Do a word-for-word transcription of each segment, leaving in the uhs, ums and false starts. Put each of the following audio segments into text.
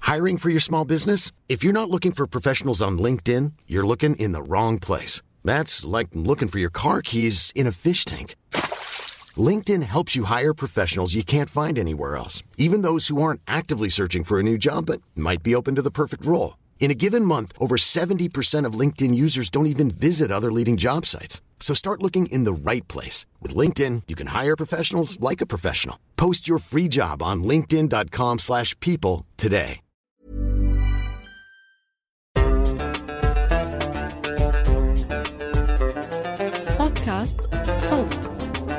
Hiring for your small business? If you're not looking for professionals on LinkedIn, you're looking in the wrong place. That's like looking for your car keys in a fish tank. LinkedIn helps you hire professionals you can't find anywhere else, even those who aren't actively searching for a new job but might be open to the perfect role. In a given month, over seventy percent of LinkedIn users don't even visit other leading job sites. So start looking in the right place. With LinkedIn, you can hire professionals like a professional. Post your free job on linkedin dot com slash people today. بودكاست صوت.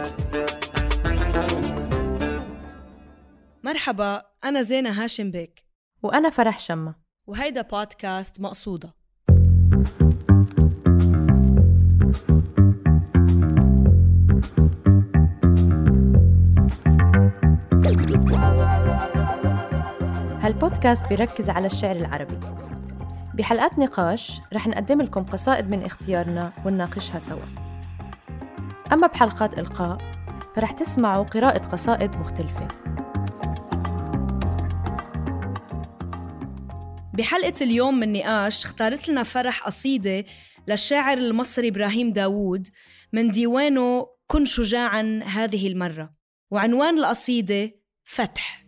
مرحبا، أنا زينة هاشم بيك وأنا فرح شمة، وهيدا بودكاست مقصودة. هالبودكاست بيركز على الشعر العربي. بحلقات نقاش رح نقدم لكم قصائد من اختيارنا ونناقشها سوا. أما بحلقات إلقاء فرح تسمعوا قراءة قصائد مختلفة. بحلقة اليوم من نقاش اختارت لنا فرح قصيدة للشاعر المصري إبراهيم داوود من ديوانه كن شجاعاً هذه المرة، وعنوان القصيدة فتح.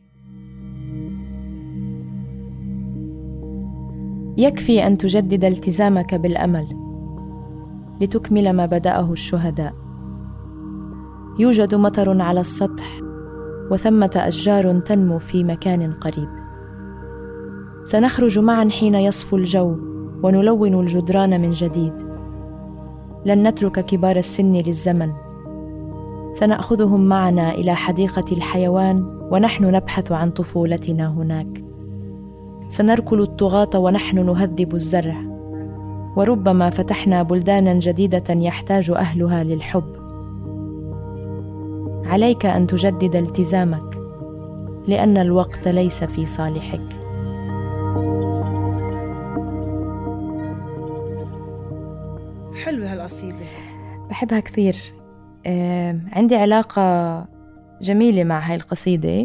يكفي أن تجدد التزامك بالأمل لتكمل ما بدأه الشهداء. يوجد مطر على السطح وثمة أشجار تنمو في مكان قريب. سنخرج معا حين يصفو الجو ونلون الجدران من جديد. لن نترك كبار السن للزمن. سنأخذهم معنا إلى حديقة الحيوان ونحن نبحث عن طفولتنا هناك. سنركل الطغاة ونحن نهذب الزرع، وربما فتحنا بلدانا جديدة يحتاج أهلها للحب. عليك أن تجدد التزامك لأن الوقت ليس في صالحك. حلوة هالقصيدة، بحبها كثير. آه، عندي علاقة جميلة مع هاي القصيدة.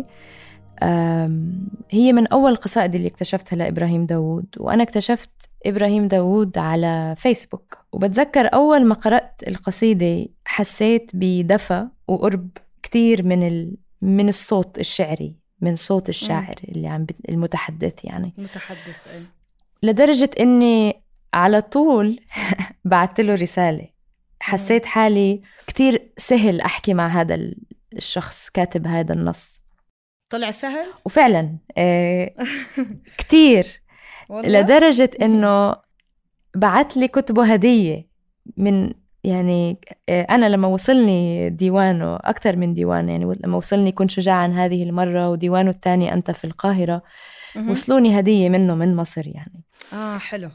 هي من أول القصائد اللي اكتشفتها لإبراهيم داوود، وأنا اكتشفت إبراهيم داوود على فيسبوك. وبتذكر أول ما قرأت القصيدة حسيت بدفى وقرب كتير من ال... من الصوت الشعري، من صوت الشاعر اللي عم بت... المتحدث يعني متحدث أي. لدرجة إني على طول بعت له رسالة. حسيت حالي كتير سهل أحكي مع هذا الشخص كاتب هذا النص. طلع سهل وفعلا آه كتير لدرجة إنه بعت لي كتبه هدية من يعني آه أنا لما وصلني ديوانه أكتر من ديوان، يعني لما وصلني كن شجاعا هذه المرة وديوانه الثاني أنت في القاهرة، وصلوني هدية منه من مصر يعني. آه حلو.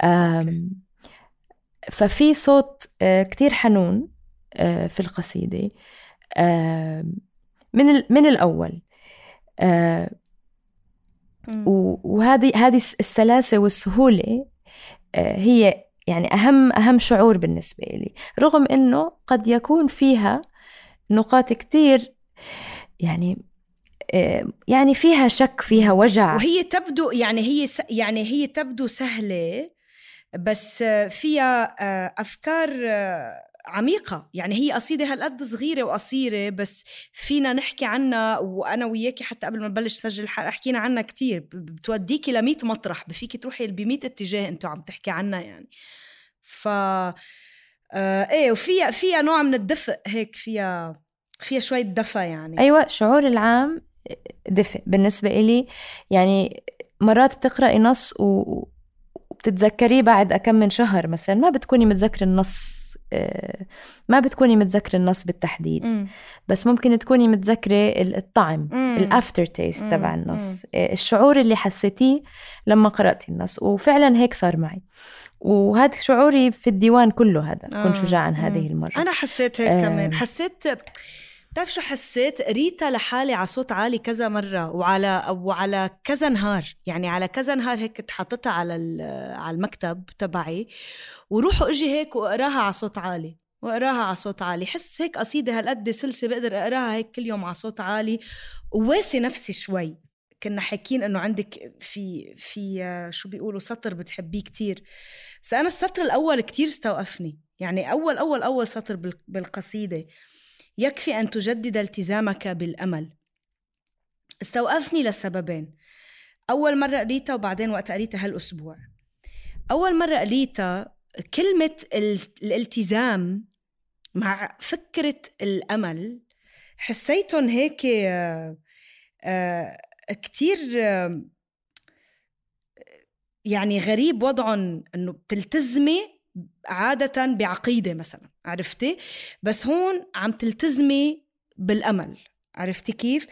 ففي صوت آه كتير حنون آه في القصيدة آه من من الأول. آه وهذه هذه السلاسة والسهولة آه هي يعني أهم أهم شعور بالنسبة لي، رغم إنه قد يكون فيها نقاط كتير يعني آه يعني فيها شك، فيها وجع، وهي تبدو يعني هي يعني هي تبدو سهلة، بس فيها أفكار عميقة. يعني هي قصيدة هالقد صغيرة وقصيرة، بس فينا نحكي عنها، وأنا وياكي حتى قبل ما نبلش سجل حكينا عنها كتير. بتوديكي لمية مطرح، بفيكي تروحي بمية اتجاه انتو عم تحكي عنها يعني. ف آه ايه وفيها فيها نوع من الدفء هيك، فيها فيها شوية دفء يعني. أيوة، شعور العام دفء بالنسبة إلي. يعني مرات بتقرأي نص و بتتذكريه بعد أكم من شهر مثلا، ما بتكوني متذكر النص ما بتكوني متذكر النص بالتحديد، م. بس ممكن تكوني متذكرة الطعم، الأفتر تيست تبع النص، م. الشعور اللي حسيتيه لما قرأتي النص. وفعلا هيك صار معي، وهذا شعوري في الديوان كله. هذا آه. كن شجاعا م. هذه المرة أنا حسيت هيك آه. كمان حسيت. تعرف شو حسيت؟ ريتا لحالي على صوت عالي كذا مرة، وعلى وعلى كذا نهار، يعني على كذا نهار هيك تحطتها على على المكتب تبعي، وروح اجي هيك واقراها على صوت عالي واقراها على صوت عالي. حس هيك قصيدة هالقد سلسة بقدر اقراها هيك كل يوم على صوت عالي، وواسي نفسي شوي كنا حاكين إنه عندك في في شو بيقولوا سطر بتحبيه كتير، بس أنا السطر الأول كتير استوقفني. يعني أول أول أول سطر بالقصيدة، يكفي أن تجدد التزامك بالأمل، استوقفني لسببين. أول مرة قريتها وبعدين وقت قريتها هالأسبوع. أول مرة قريتها كلمة الالتزام مع فكرة الأمل حسيتهم هيك آه آه كتير آه يعني غريب وضعهم، إنه بتلتزمي عادة بعقيدة مثلا، عرفتي؟ بس هون عم تلتزمي بالأمل، عرفتي كيف؟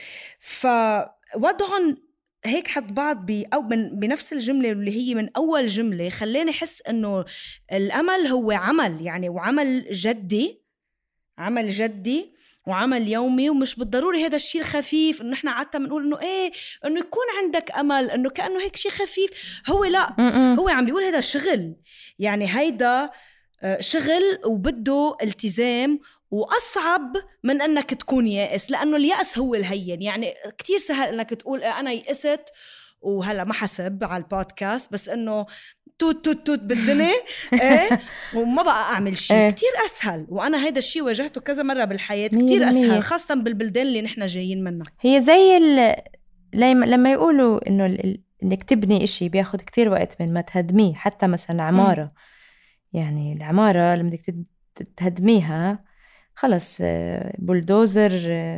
فوضعهم هيك حد بعض بي أو من بنفس الجملة اللي هي من أول جملة خلاني أحس إنه الأمل هو عمل، يعني وعمل جدي، عمل جدي وعمل يومي، ومش بالضروري هذا الشيء الخفيف إنه إحنا عادة بنقول إنه إيه إنه يكون عندك أمل إنه كأنه هيك شيء خفيف. هو لا، هو عم بيقول هذا شغل، يعني هيدا شغل وبده التزام، وأصعب من أنك تكون يائس، لأنه اليأس هو الهين. يعني كتير سهل أنك تقول أنا يأست وهلا ما حسب على البودكاست، بس أنه توت توت توت بالدنيا إيه وما بقى أعمل شيء كتير أسهل. وأنا هيدا الشيء واجهته كذا مرة بالحياة، كتير أسهل خاصة بالبلدان اللي نحن جايين منها. هي زي ال... لما يقولوا إنه ال... إنك تبني إشي بياخد كتير وقت من ما تهدميه، حتى مثلا عمارة م. يعني العمارة لما بدك تهدميها خلص بولدوزر،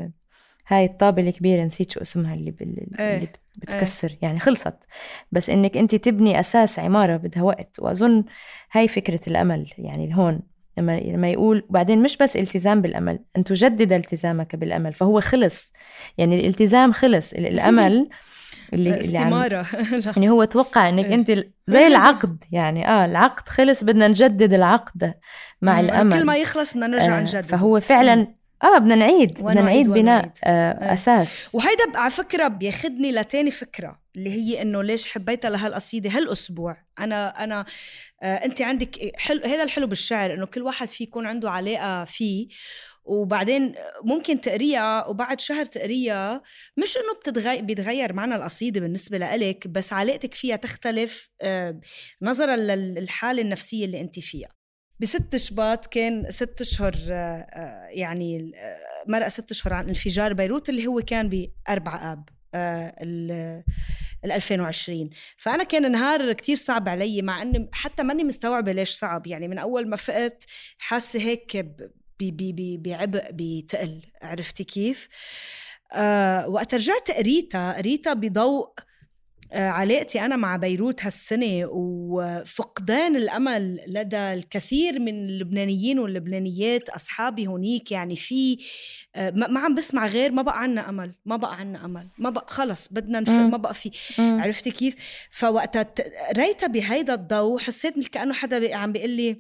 هاي الطابة الكبيرة نسيت شو اسمها اللي, اللي بتكسر يعني خلصت. بس إنك أنت تبني أساس عمارة بدها وقت، وأظن هاي فكرة الأمل. يعني هون لما لما يقول بعدين مش بس التزام بالأمل، أن تجدد التزامك بالأمل، فهو خلص، يعني الالتزام خلص، الأمل اللي استمارة يعني هو توقع انك انت زي العقد، يعني اه العقد خلص بدنا نجدد العقد مع الامل، كل ما يخلص بدنا نرجع آه نجدد. فهو فعلا اه بدنا نعيد بدنا نعيد بناء آه اساس. وهيدا على فكره بياخدني لتاني فكره اللي هي انه ليش حبيتها لهالقصيده هالاسبوع. انا انا آه انت عندك حلو، هذا الحلو بالشعر انه كل واحد فيه يكون عنده علاقه فيه، وبعدين ممكن تقريها وبعد شهر تقريها مش انه بتتغير بيتغير معنى القصيده بالنسبه لإلك، بس علاقتك فيها تختلف آه نظرا للحاله النفسيه اللي انت فيها. بست شباط كان ست اشهر آه يعني مرق ست اشهر عن انفجار بيروت اللي هو كان بأربعة آب آه ال ألفين وعشرين. فأنا كان نهار كتير صعب علي، مع أني حتى ماني مستوعبة ليش صعب. يعني من أول ما فقت حاسة هيك بعبء بتقل، عرفتي كيف؟ آه وقت رجعت قريتها قريتها بضوء آه علاقتي أنا مع بيروت هالسنة وفقدان الأمل لدى الكثير من اللبنانيين واللبنانيات أصحابي هونيك. يعني في آه ما عم بسمع غير ما بقى عنا أمل، ما بقى عنا أمل، ما بقى خلص بدنا نفق، ما بقى في، عرفتي كيف؟ فوقتها ريتها بهيدا الضوء حسيت مثل كأنه حدا عم بيقول لي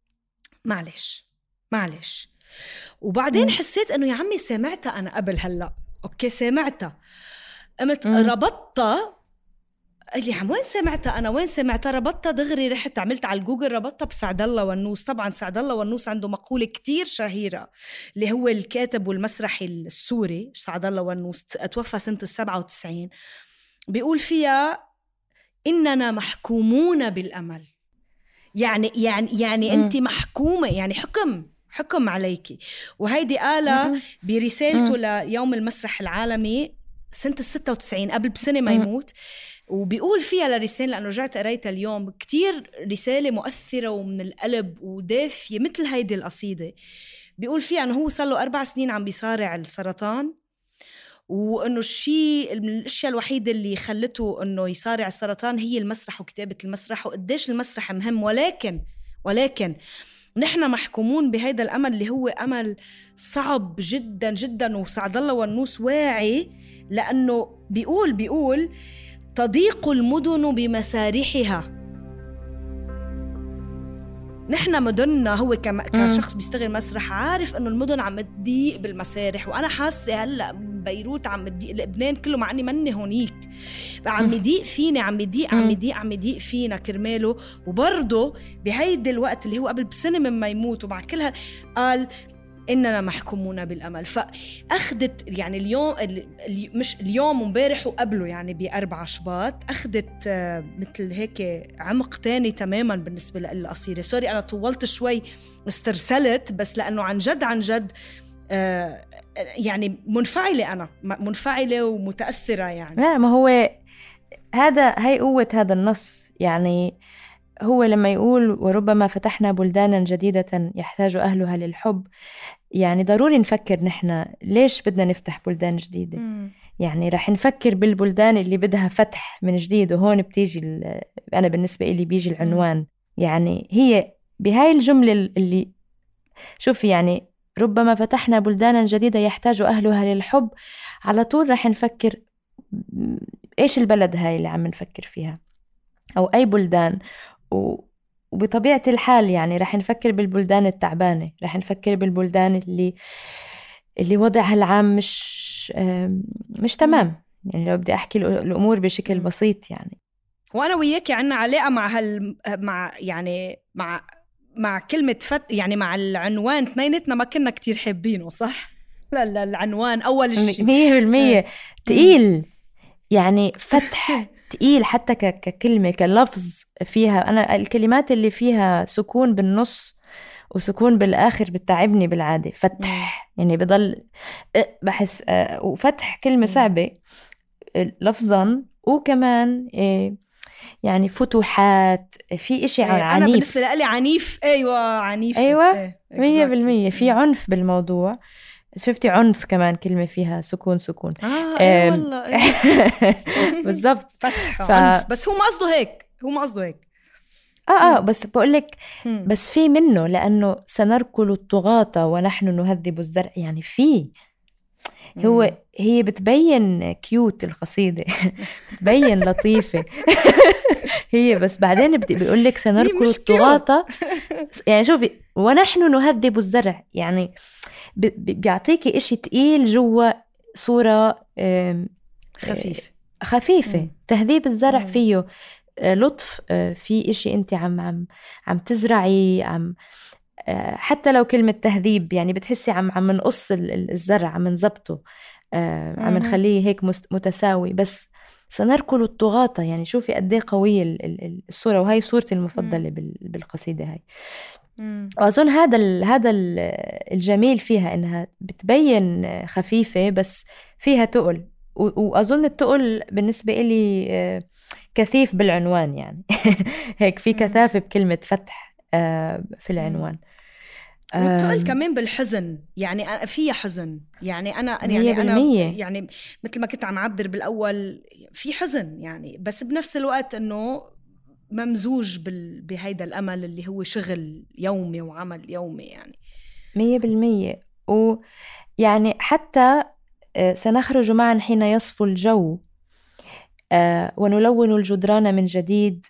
معلش معلش. وبعدين حسيت انه يا عمي سمعتها انا قبل هلا، اوكي سمعتها، قمت ربطتها اللي عم وين سمعتها انا وين سمعتها ربطتها دغري، رحت عملت على الجوجل ربطتها بسعد الله ونوس. طبعا سعد الله ونوس عنده مقولة كتير شهيرة اللي هو الكاتب والمسرحي السوري سعد الله ونوس، توفى سنة السبعة وتسعين، بيقول فيها إننا محكومون بالأمل. يعني يعني يعني أنت محكومة، يعني حكم حكم عليكي. وهيدي قالها برسالته ليوم المسرح العالمي سنة الستة وتسعين قبل بسنة ما يموت، وبيقول فيها لرسالة لأنه رجعت قريتها اليوم، كتير رسالة مؤثرة ومن القلب ودافية مثل هيدي القصيدة. بيقول فيها أنه هو صار له أربع سنين عم بيصارع السرطان، وأنه الشيء من الأشياء الوحيدة اللي خلته أنه يصارع السرطان هي المسرح وكتابة المسرح وقديش المسرح مهم. ولكن ولكن نحن محكومون بهيدا الأمل اللي هو أمل صعب جدا جدا. وسعد الله والنوس واعي لأنه بيقول بيقول تضيق المدن بمسارحها. نحن مدننا، هو كشخص بيشتغل مسرح عارف انه المدن عم تضيق بالمسارح، وانا حاسه هلا بيروت عم تضيق، لبنان كله مع اني مني هونيك عم يضيق فينا، عم يضيق عم يضيق عم يضيق فينا كرماله. وبرضه بهيدا الوقت اللي هو قبل بسنه مما يموت ومع كلها قال إننا محكومون بالأمل. فأخذت يعني اليوم مش اليوم ومبارح وقبله يعني بأربعة شباط أخذت مثل هيك عمق تاني تماما بالنسبة للقصيدة. سوري أنا طولت شوي استرسلت، بس لأنه عن جد عن جد يعني منفعلة، أنا منفعلة ومتأثرة يعني. لا ما هو هذا هي قوة هذا النص. يعني هو لما يقول وربما فتحنا بلدانا جديدة يحتاج أهلها للحب، يعني ضروري نفكر نحن ليش بدنا نفتح بلدان جديدة. م. يعني رح نفكر بالبلدان اللي بدها فتح من جديد، وهون بتيجي أنا بالنسبة إلي بيجي العنوان. م. يعني هي بهاي الجملة اللي شوفي يعني ربما فتحنا بلدانا جديدة يحتاج أهلها للحب، على طول رح نفكر إيش البلد هاي اللي عم نفكر فيها أو أي بلدان. وبطبيعة الحال يعني رح نفكر بالبلدان التعبانة، رح نفكر بالبلدان اللي اللي وضعها العام مش مش تمام. يعني لو بدي أحكي الأمور بشكل بسيط يعني. وأنا وياكي عنا علاقة مع هال مع يعني مع مع كلمة فت يعني مع العنوان اثنيناتنا ما كنا كتير حابينه صح؟ لا لا العنوان أول شيء مية بالمية تقيل يعني فتح تقيل حتى ككلمة كلفظ فيها. أنا الكلمات اللي فيها سكون بالنص وسكون بالآخر بتعبني بالعادة. فتح يعني بضل بحس، وفتح كلمة صعبة لفظا، وكمان يعني فتوحات في إشي عنيف. أنا بالنسبة لي عنيف. أيوة عنيف. أيوة مية بالمية في عنف بالموضوع. شفتي عنف كمان كلمة فيها سكون سكون. آه أي والله أيه. بالضبط فتح ف... عنف. بس هو ما قصده هيك، هو ما قصده هيك. آه آه بس بقولك بس في منه، لأنه سنركل الطغاة ونحن نهذب الزرع. يعني في هو مم. هي بتبين كيوت القصيدة بتبين لطيفة هي بس بعدين بيقولك سنركل الطغاة. يعني شوفي ونحن نهذب الزرع، يعني بيعطيكي إشي تقيل جوا صورة خفيفة خفيفة. مم. تهذيب الزرع مم. فيه لطف، في إشي أنت عم عم عم تزرعي، عم حتى لو كلمة تهذيب يعني بتحسي عم عم نقص الزرع، عم نزبطه، عم نخليه هيك متساوي. بس سنركل الطغاة يعني شوفي قديه قوية الصورة، وهي صورتي المفضلة بالقصيدة هاي. وأظن هذا هذا الجميل فيها إنها بتبين خفيفة بس فيها تقل. وأظن التقل بالنسبة إلي كثيف بالعنوان يعني هيك في كثافة بكلمة فتح في العنوان. والتقل كمان بالحزن، يعني فيها حزن. يعني أنا يعني أنا يعني مثل ما كنت عم عبر بالأول في حزن يعني، بس بنفس الوقت إنه ممزوج بهيدا الأمل اللي هو شغل يومي وعمل يومي يعني مية بالمية. ويعني حتى سنخرج معا حين يصفو الجو ونلون الجدران من جديد.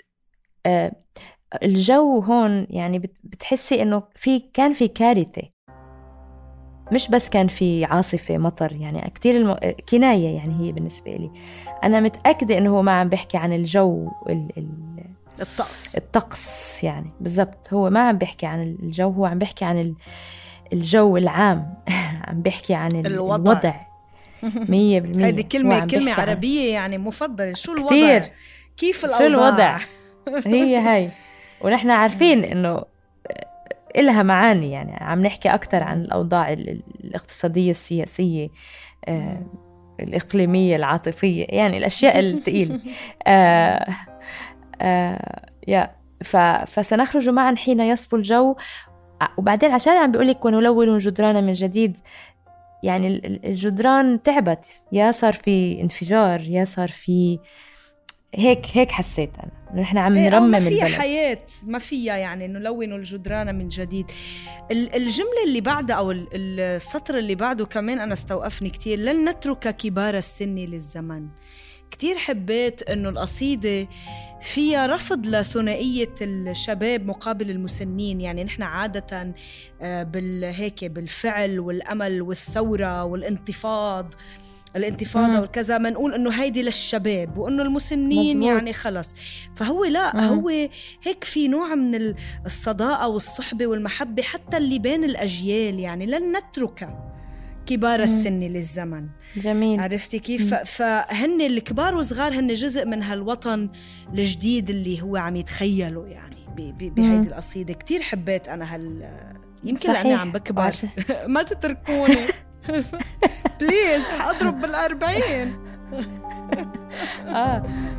الجو هون يعني بتحسي إنه في كان في كارثة، مش بس كان في عاصفة مطر. يعني كتير الم... كناية يعني هي بالنسبة لي. أنا متأكدة إنه هو ما عم بيحكي عن الجو ال... ال... الطقس الطقس يعني بالضبط. هو ما عم بيحكي عن الجو، هو عم بيحكي عن الجو العام عم بيحكي عن الوضع, الوضع. مية بالمية. هذه كلمة كلمة عربية يعني مفضلة. شو الوضع كتير. كيف الأوضاع شو الوضع هي هاي. ونحن عارفين إنه إلها معاني، يعني عم نحكي أكتر عن الأوضاع الاقتصادية السياسية الإقليمية العاطفية، يعني الأشياء الثقيلة. آه آه يا فسنخرج معا حين يصفو الجو. وبعدين عشان عم بيقولك ونلون جدران من جديد، يعني الجدران تعبت، يا صار في انفجار، يا صار في هيك هيك حسيت أنا نحن عم إيه نرمم ما البلد. فيها حياة، ما فيها يعني نلون الجدران من جديد. الجملة اللي بعدها أو السطر اللي بعده كمان أنا استوقفني كتير. لن نترك كبار السن للزمن. كتير حبيت إنه القصيدة فيها رفض لثنائية الشباب مقابل المسنين. يعني نحن عادة بالهيك بالفعل والأمل والثورة والانتفاض الانتفاضة مم. والكذا، ما نقول إنه هيدي للشباب وإنه المسنين مزبوط. يعني خلص. فهو لا، مم. هو هيك في نوع من الصداقة والصحبة والمحبة حتى اللي بين الأجيال، يعني لن نترك كبار السن للزمن. جميل. عرفتي كيف؟ فهن الكبار وصغار هن جزء من هالوطن الجديد اللي هو عم يتخيله يعني بهيدي القصيدة. كتير حبيت أنا هال يمكن لأني عم بكبر ما تتركوني بليز حأضرب بالأربعين. آه.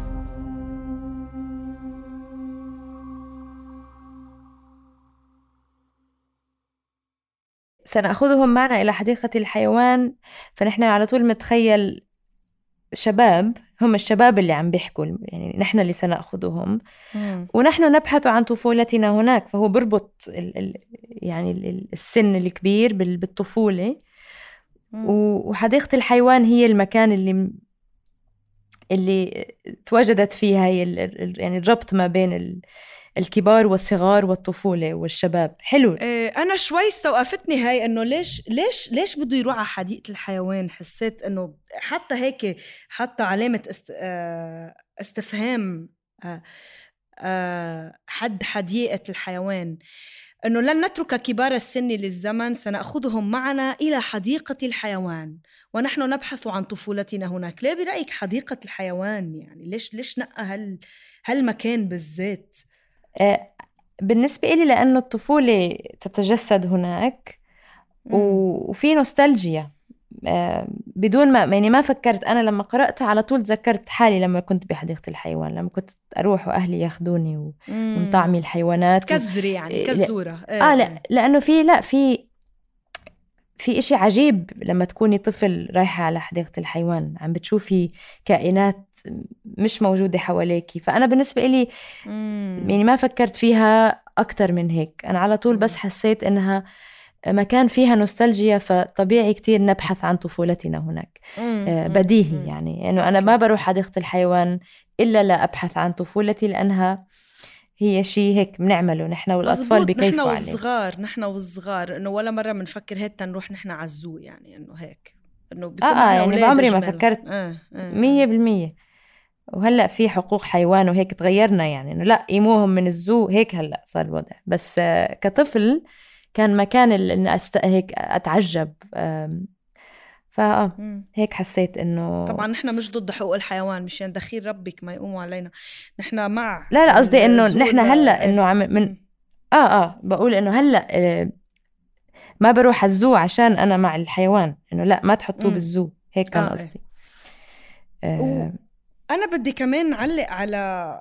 سنأخذهم معنا إلى حديقة الحيوان، فنحن على طول متخيل شباب، هم الشباب اللي عم بيحكوا، يعني نحن اللي سنأخذهم مم. ونحن نبحث عن طفولتنا هناك. فهو بربط ال ال يعني ال السن الكبير بالطفولة. مم. وحديقة الحيوان هي المكان اللي اللي تواجدت فيها هي يعني الربط ما بين ال الكبار والصغار والطفولة والشباب. حلو. إيه، أنا شوي استوقفتني هاي إنه ليش ليش ليش بده يروح على حديقة الحيوان. حسيت إنه حتى هيك حتى علامة است... استفهام حد حديقة الحيوان، إنه لن نترك كبار السن للزمن، سنأخذهم معنا إلى حديقة الحيوان ونحن نبحث عن طفولتنا هناك. ليه برأيك حديقة الحيوان؟ يعني ليش ليش نقى هال هالمكان بالذات؟ بالنسبة إلي لأنه الطفولة تتجسد هناك وفي نوستالجيا بدون ما يعني ما فكرت. أنا لما قرأتها على طول تذكرت حالي لما كنت بحديقة الحيوان، لما كنت أروح وأهلي ياخدوني ونطعمي الحيوانات كزري يعني كزورة. آه لا لأنه في لا في في إشي عجيب لما تكوني طفل رايحة على حديقة الحيوان، عم بتشوفي كائنات مش موجودة حواليكي. فأنا بالنسبة إلي يعني ما فكرت فيها أكتر من هيك. أنا على طول بس حسيت إنها مكان فيها نوستالجيا، فطبيعي كتير نبحث عن طفولتنا هناك. آه بديهي يعني إنه يعني أنا ما بروح حديقة الحيوان إلا لا أبحث عن طفولتي، لأنها هي شيء هيك بنعمله نحن والأطفال بكيفوا عليه. نحن والصغار نحن والصغار إنه ولا مرة بنفكر هيك تنروح نحن عزو، يعني إنه هيك إنه آه, آه يعني بعمري ما فكرت مية بالمية. وهلأ في حقوق حيوان وهيك تغيرنا، يعني إنه لا يموهم من الزو هيك هلأ صار الوضع. بس آه كطفل كان مكان اللي أست... هيك أتعجب. فهيك حسيت إنه طبعا نحن مش ضد حقوق الحيوان، مشان دخيل ربك ما يقوموا علينا، نحن مع. لا لا قصدي إنه نحن هلأ إنه عم من آه آه بقول إنه هلأ آه ما بروح الزو عشان أنا مع الحيوان، إنه لا ما تحطوه بالزو، هيك كان قصدي. آه آه أنا بدي كمان نعلق على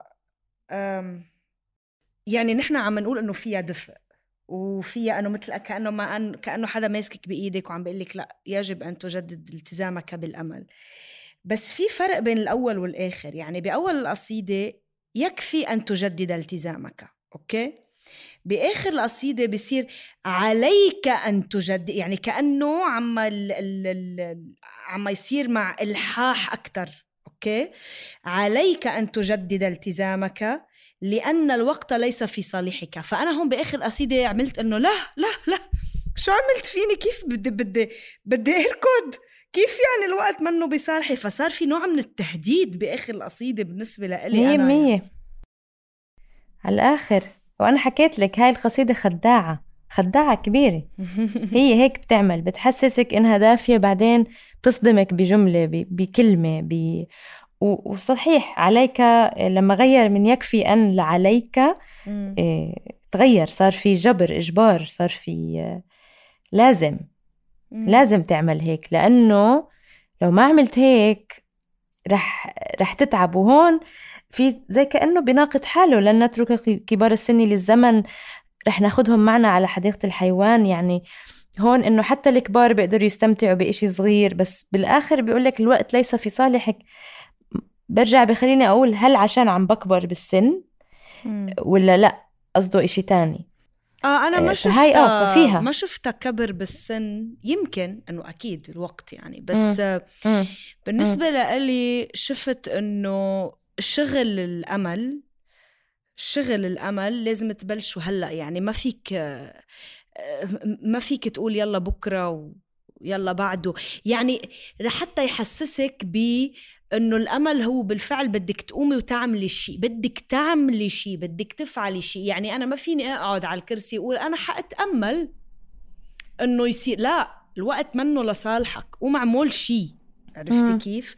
يعني نحن عم نقول إنه فيها دفء وفيها أنه مثل كأنه ما أن كأنه حدا ماسكك بإيدك وعم بيقول لك لا يجب أن تجدد التزامك بالأمل. بس في فرق بين الأول والآخر. يعني بأول القصيدة يكفي أن تجدد التزامك، أوكي؟ بآخر القصيدة بيصير عليك أن تجدد، يعني كأنه عم ال ال ال عم يصير مع إلحاح أكتر، أوكي؟ عليك أن تجدد التزامك لأن الوقت ليس في صالحك. فأنا هون بآخر قصيدة عملت إنه لا لا لا شو عملت فيني؟ كيف بدي بدي بدي أركض؟ كيف يعني الوقت منه بصالحي؟ فصار في نوع من التهديد بآخر القصيدة بالنسبة لي مية أنا مية يعني. على الآخر. وأنا حكيت لك هاي القصيدة خداعة خداعة كبيرة. هي هيك بتعمل، بتحسسك إنها دافية بعدين تصدمك بجملة بكلمة ب... وصحيح عليك لما غير من يكفي أن لعليك إيه تغير، صار في جبر إجبار، صار في إيه لازم مم. لازم تعمل هيك، لأنه لو ما عملت هيك رح رح تتعب. وهون في زي كأنه بناقض حاله، لن نترك كبار السن للزمن، رح ناخدهم معنا على حديقة الحيوان. يعني هون إنه حتى الكبار بيقدروا يستمتعوا بإشي صغير، بس بالآخر بيقولك الوقت ليس في صالحك. برجع بخليني أقول هل عشان عم بكبر بالسن مم. ولا لا قصده إشي تاني؟ آه أنا ما شفتها آه فيها. ما شفتها كبر بالسن، يمكن إنه أكيد الوقت يعني، بس مم. مم. بالنسبة لي شفت إنه شغل الأمل شغل الأمل لازم تبلشوا هلأ. يعني ما فيك ما فيك تقول يلا بكرة و يلا بعده، يعني لحتى يحسسك ب انه الامل هو بالفعل بدك تقومي وتعملي شيء، بدك تعملي شيء، بدك تفعلي شيء. يعني انا ما فيني اقعد على الكرسي واقول انا حاتامل انه يصير، لا، الوقت منه لصالحك ومعمول شيء. عرفتي كيف؟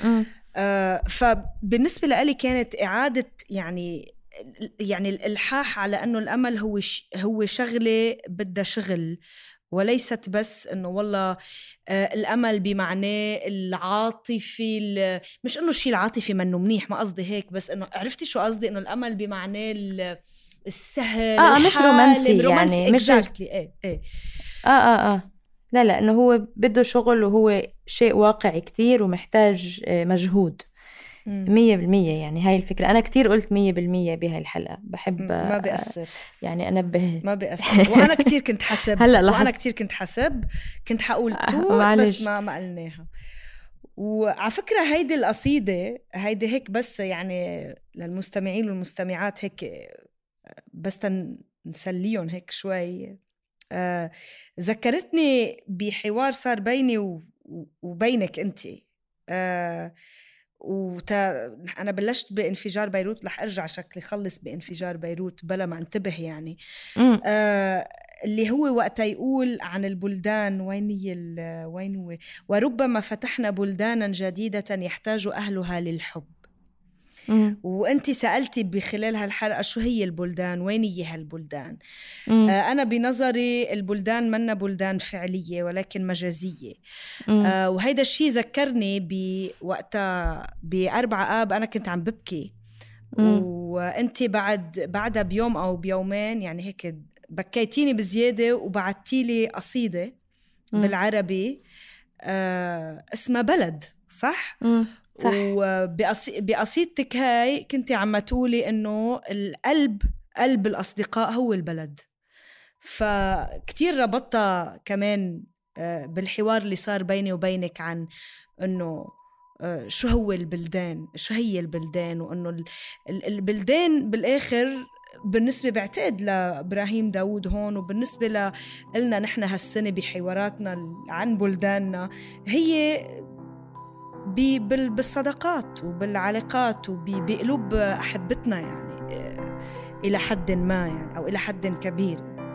آه فبالنسبه لي كانت اعاده يعني يعني الالحاح على انه الامل هو ش هو شغله بدها شغل، وليست بس انه والله آه الامل بمعناه العاطفي، مش انه الشيء العاطفي منه منيح، ما قصدي هيك، بس انه عرفتي شو قصدي، انه الامل بمعناه السهل اه مش رومانسي، رومانسي يعني مش exactly. ايه ايه اه اه اه لا لا، انه هو بده شغل وهو شيء واقعي كتير ومحتاج مجهود مية بالمية. يعني هاي الفكرة أنا كتير قلت مية بالمية بهاي الحلقة، بحب ما بيأثر يعني أنبه ما بيأثر. وأنا كتير كنت حسب هلا وأنا كتير كنت حسب كنت حقول توت بس ما ما قلناها. وعلى فكرة هيدي القصيدة هيدي هيك بس يعني للمستمعين والمستمعات هيك بس نسليهم هيك شوي. آه ذكرتني بحوار صار بيني وبينك أنت. آه وتا أنا بلشت بانفجار بيروت، رح أرجع شكلي خلص بانفجار بيروت بلا ما انتبه يعني. آه اللي هو وقتها يقول عن البلدان، وين هي وين هو وربما فتحنا بلدانا جديدة يحتاج أهلها للحب. مم. وأنت سألتي بخلال هالحلقة شو هي البلدان، وين هي هالبلدان. آه أنا بنظري البلدان منا بلدان فعلية ولكن مجازية. آه وهيدا الشيء ذكرني بوقتها بأربعة آب أنا كنت عم ببكي، وأنت بعد بعدها بيوم أو بيومين يعني هيك بكيتيني بزيادة وبعتيلي قصيدة مم. بالعربي آه اسمها بلد، صح؟ مم. صح. وبقصيدتك هاي كنتي عم تقولي إنه القلب قلب الأصدقاء هو البلد. فكتير ربطها كمان بالحوار اللي صار بيني وبينك عن إنه شو هو البلدان، شو هي البلدان، وإنه البلدان بالآخر بالنسبة بعتقد لإبراهيم داود هون وبالنسبة لنا نحن هالسنة بحواراتنا عن بلداننا هي بالصداقات وبالعلاقات وبقلوب أحبتنا يعني إلى حد ما يعني أو إلى حد كبير.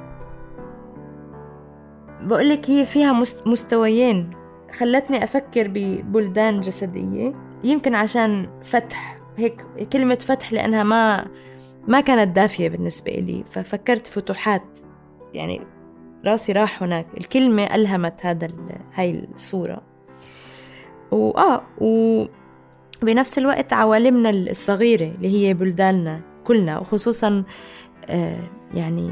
بقولك هي فيها مستويين خلتني أفكر ببلدان جسدية، يمكن عشان فتح هيك كلمة فتح لأنها ما ما كانت دافية بالنسبة لي، ففكرت فتوحات، يعني راسي راح هناك، الكلمة ألهمت هذا هاي الصورة. وآه وبنفس الوقت عوالمنا الصغيرة اللي هي بلداننا كلنا، وخصوصا آه يعني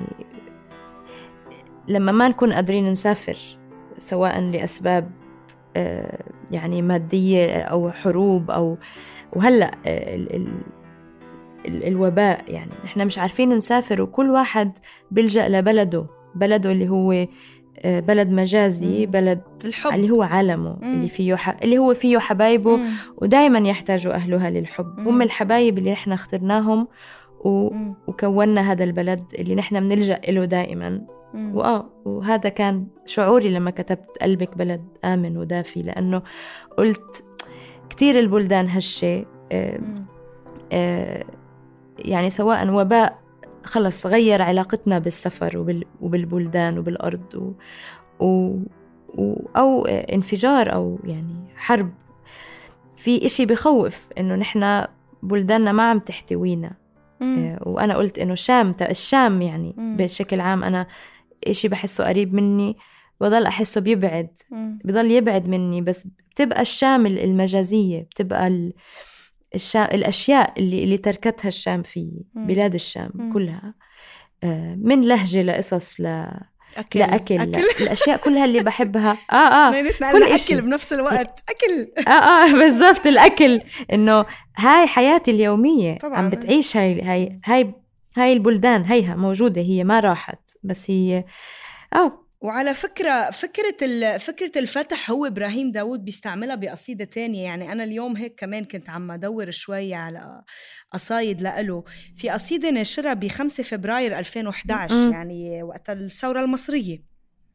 لما ما نكون قادرين نسافر سواء لأسباب آه يعني مادية أو حروب أو وهلأ آه ال ال ال الوباء، يعني نحن مش عارفين نسافر وكل واحد بيلجأ لبلده، بلده اللي هو بلد مجازي، بلد الحب اللي هو عالمه مم. اللي فيه ح... اللي هو فيه حبايبه مم. ودايما يحتاجوا أهلها للحب. مم. هم الحبايب اللي نحن اخترناهم و... وكوننا هذا البلد اللي نحن بنلجأ له دائما. وآه وهذا كان شعوري لما كتبت قلبك بلد آمن ودافي، لأنه قلت كتير البلدان هالشي آه آه يعني سواء وباء خلص غير علاقتنا بالسفر وبال وبالبلدان وبالأرض و... و... و... أو انفجار أو يعني حرب، في إشي بخوف إنه نحنا بلداننا ما عم تحتوينا. آه وأنا قلت إنه شام الشام يعني مم. بشكل عام أنا إشي بحسه قريب مني بضل أحسه بيبعد مم. بضل يبعد مني، بس بتبقى الشام المجازية، بتبقى ال... الشام الأشياء اللي اللي تركتها الشام في بلاد الشام مم. كلها من لهجة لقصص ل أكل. لأكل أكل. الأشياء كلها اللي بحبها آه آه كل أكل بنفس الوقت أكل آه آه بالضبط الأكل، إنه هاي حياتي اليومية طبعاً. عم بتعيش هاي هاي هاي هاي البلدان هيها موجودة، هي ما راحت بس هي آه. وعلى فكرة فكرة فكرة الفتح هو إبراهيم داود بيستعملها بقصيدة تانية. يعني أنا اليوم هيك كمان كنت عم أدور شوية على قصايد لأله، في قصيدة نشرها بخمسة فبراير ألفين وإحدى عشر م- يعني وقت الثورة المصرية،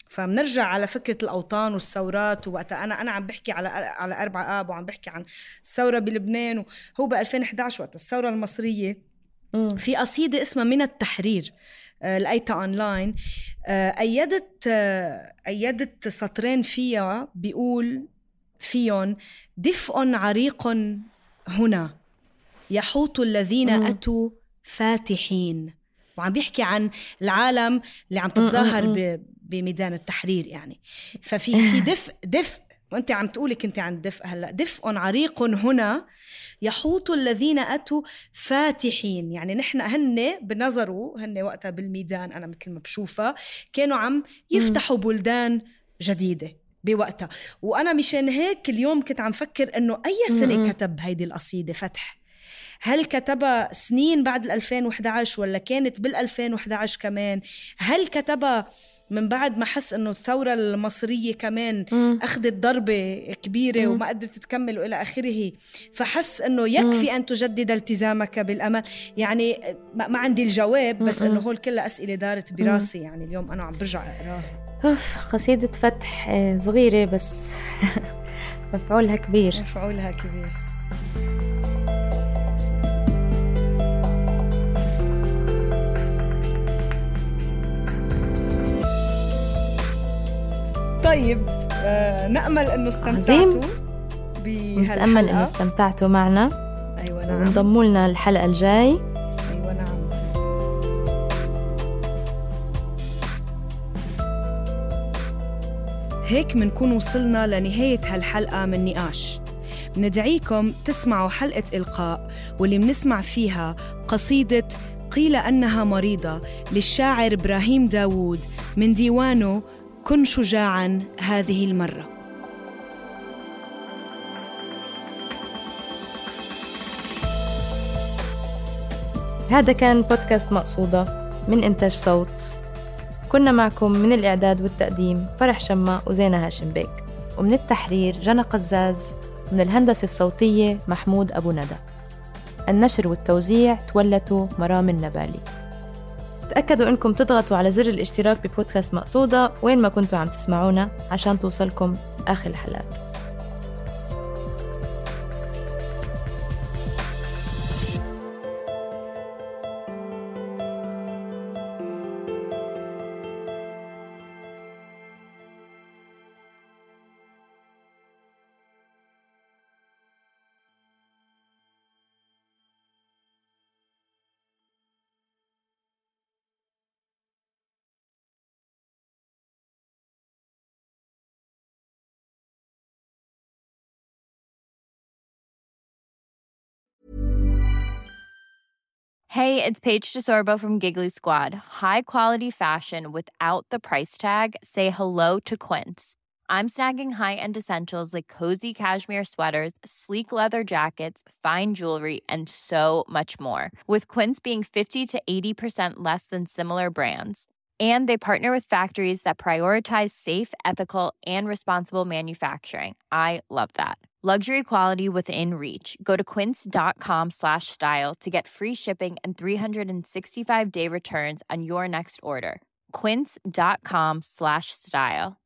فمنرجع على فكرة الأوطان والثورات. ووقت أنا أنا عم بحكي على على أربعة آب وعم بحكي عن الثورة بلبنان، وهو ب ألفين وإحدى عشر وقت الثورة المصرية م. في قصيدة اسمها من التحرير لقيتها أونلاين، أيدت أيدت سطرين فيها بيقول فيهم: دفء عريق هنا يحوط الذين م. أتوا فاتحين. وعم بيحكي عن العالم اللي عم تتظاهر ب بميدان التحرير يعني. ففي في دفء دفء وانت عم تقولي كنت عن دفء، هلا دفء عريق هنا يحوط الذين أتوا فاتحين. يعني نحن هن بنظروا هن وقتها بالميدان، أنا مثل ما بشوفها كانوا عم يفتحوا بلدان جديدة بوقتها. وأنا مشان هيك اليوم كنت عم فكر إنه أي سنة كتب هيدي القصيدة فتح؟ هل كتبها سنين بعد الألفين وإحدى عشر ولا كانت بالألفين وإحدى عشر كمان؟ هل كتبها من بعد ما حس إنه الثورة المصرية كمان م. أخذت ضربة كبيرة م. وما قدرت تكمل وإلى آخره، فحس إنه يكفي م. أن تجدد التزامك بالأمل؟ يعني ما عندي الجواب، بس م. إنه هول كلها أسئلة دارت براسي. يعني اليوم أنا عم برجع أقراها. أوف، قصيدة فتح صغيرة بس مفعولها كبير. مفعولها كبير. طيب آه، نأمل أنه استمتعتوا بهالحلقة. نتأمل أنه استمتعتوا معنا. أيوة نعم. انضموا لنا الحلقة الجاي. أيوة نعم. هيك منكون وصلنا لنهاية هالحلقة من نقاش. ندعيكم تسمعوا حلقة إلقاء واللي منسمع فيها قصيدة قيل أنها مريضة للشاعر إبراهيم داوود من ديوانه كن شجاعاً هذه المرة. هذا كان بودكاست مقصودة من إنتاج صوت. كنا معكم من الإعداد والتقديم فرح شمة وزينة هاشم بيك، ومن التحرير جنى قزاز، من الهندسة الصوتية محمود أبو ندى. النشر والتوزيع تولته مرام النبالي. تأكدوا أنكم تضغطوا على زر الاشتراك ببودكاست مقصودة وين ما كنتوا عم تسمعونا عشان توصلكم آخر الحلقات. Hey, it's Paige DeSorbo from Giggly Squad. High quality fashion without the price tag. Say hello to Quince. I'm snagging high-end essentials like cozy cashmere sweaters, sleek leather jackets, fine jewelry, and so much more. With Quince being fifty to eighty percent less than similar brands. And they partner with factories that prioritize safe, ethical, and responsible manufacturing. I love that. Luxury quality within reach. Go to quince.com slash style to get free shipping and three sixty-five day returns on your next order. Quince.com slash style.